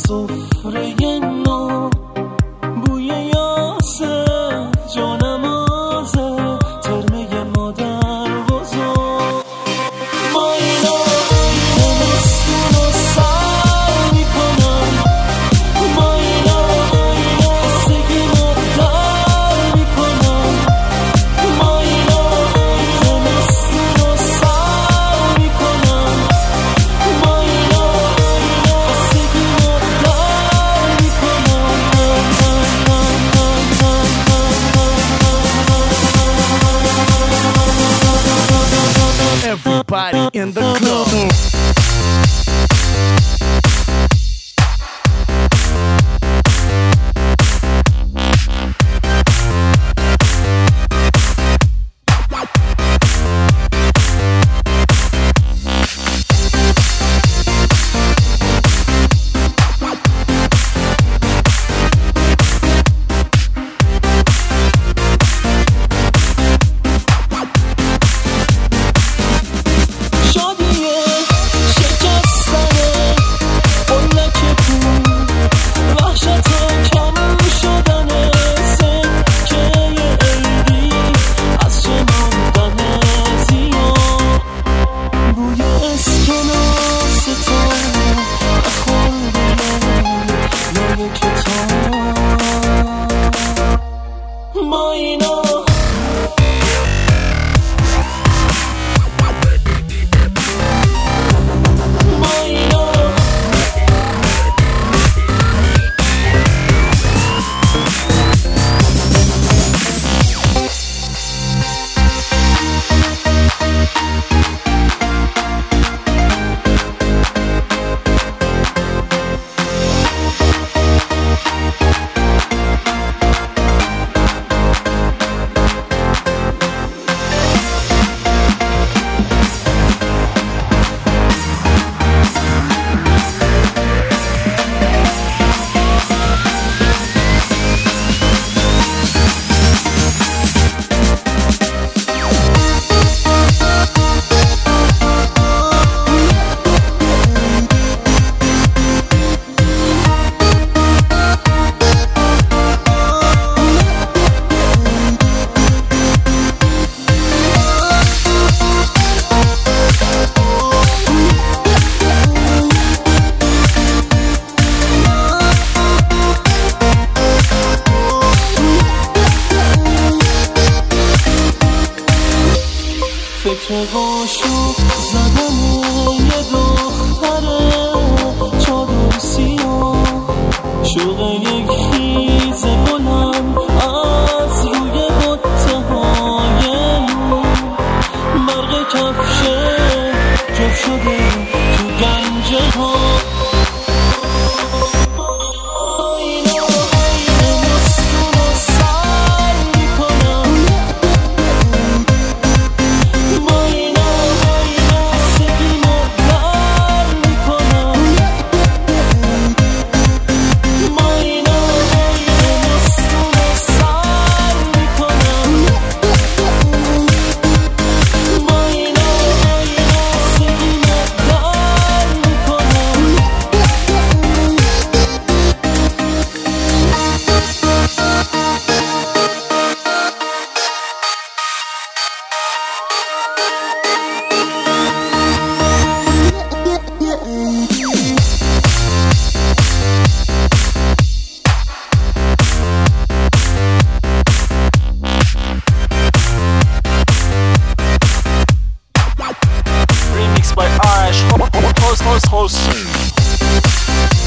سفره نو، بوی یاسه جانمازه، ترمه مادر بزرگ. ما اینا زمستون رو سر میکنن، ما اینا خستگی رو در میکنن، ما اینا زمستون رو سر میکنن، ما اینا خستگی رو در میکنن. Everybody in the club. ما اینا فکر قاشق زدن یه دختره چادر سیاه، شوق یک خیز بلند از روی بطه های نور، برق کفشه جف شده تو گنجه ها. Remix by Ash, host.